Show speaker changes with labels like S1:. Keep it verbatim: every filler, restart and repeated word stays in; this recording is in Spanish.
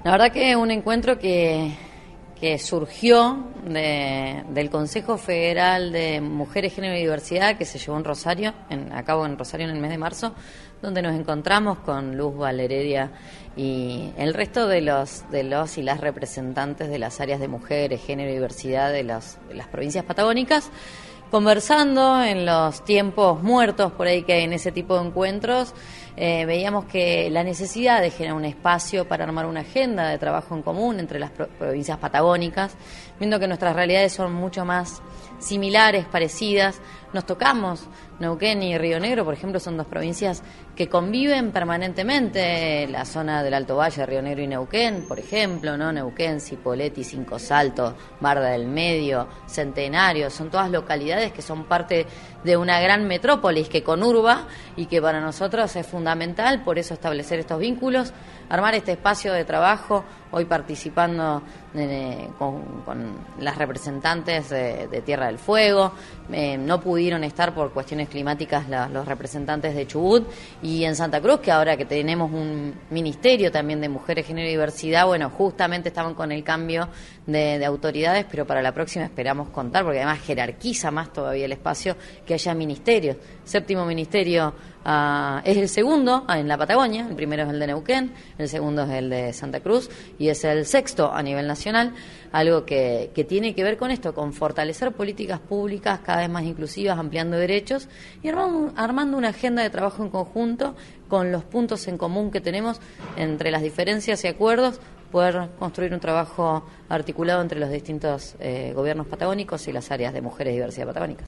S1: La verdad que es un encuentro que, que surgió de, del Consejo Federal de Mujeres, Género y Diversidad, que se llevó en Rosario, en, a cabo en Rosario en el mes de marzo, donde nos encontramos con Luz Valeredia y el resto de los, de los y las representantes de las áreas de mujeres, género y diversidad de, los, de las provincias patagónicas, conversando en los tiempos muertos por ahí que hay en ese tipo de encuentros. Eh, veíamos que la necesidad de generar un espacio para armar una agenda de trabajo en común entre las pro- provincias patagónicas, viendo que nuestras realidades son mucho más similares, parecidas. Nos tocamos, Neuquén y Río Negro, por ejemplo, son dos provincias que conviven permanentemente, la zona del Alto Valle, Río Negro y Neuquén, por ejemplo, ¿no? Neuquén, Cipolletti, Cinco Saltos, Barda del Medio, Centenario, son todas localidades que son parte de una gran metrópolis que conurba y que para nosotros es fundamental, por eso establecer estos vínculos, armar este espacio de trabajo, hoy participando de, con, con las representantes de, de Tierra del Fuego, eh, no pudieron estar por cuestiones climáticas la, los representantes de Chubut, y en Santa Cruz, que ahora que tenemos un ministerio también de Mujeres, Género y Diversidad, bueno, justamente estaban con el cambio de, de autoridades, pero para la próxima esperamos contar, porque además jerarquiza más todavía el espacio, que haya ministerios. Séptimo ministerio uh, es el segundo ah, en la Patagonia, el primero es el de Neuquén, el segundo es el de Santa Cruz, y es el sexto a nivel nacional, algo que, que tiene que ver con esto, con fortalecer políticas públicas cada vez más inclusivas, ampliando derechos y armando, armando una agenda de trabajo en conjunto con los puntos en común que tenemos entre las diferencias y acuerdos, poder construir un trabajo articulado entre los distintos eh, gobiernos patagónicos y las áreas de mujeres y diversidad patagónica.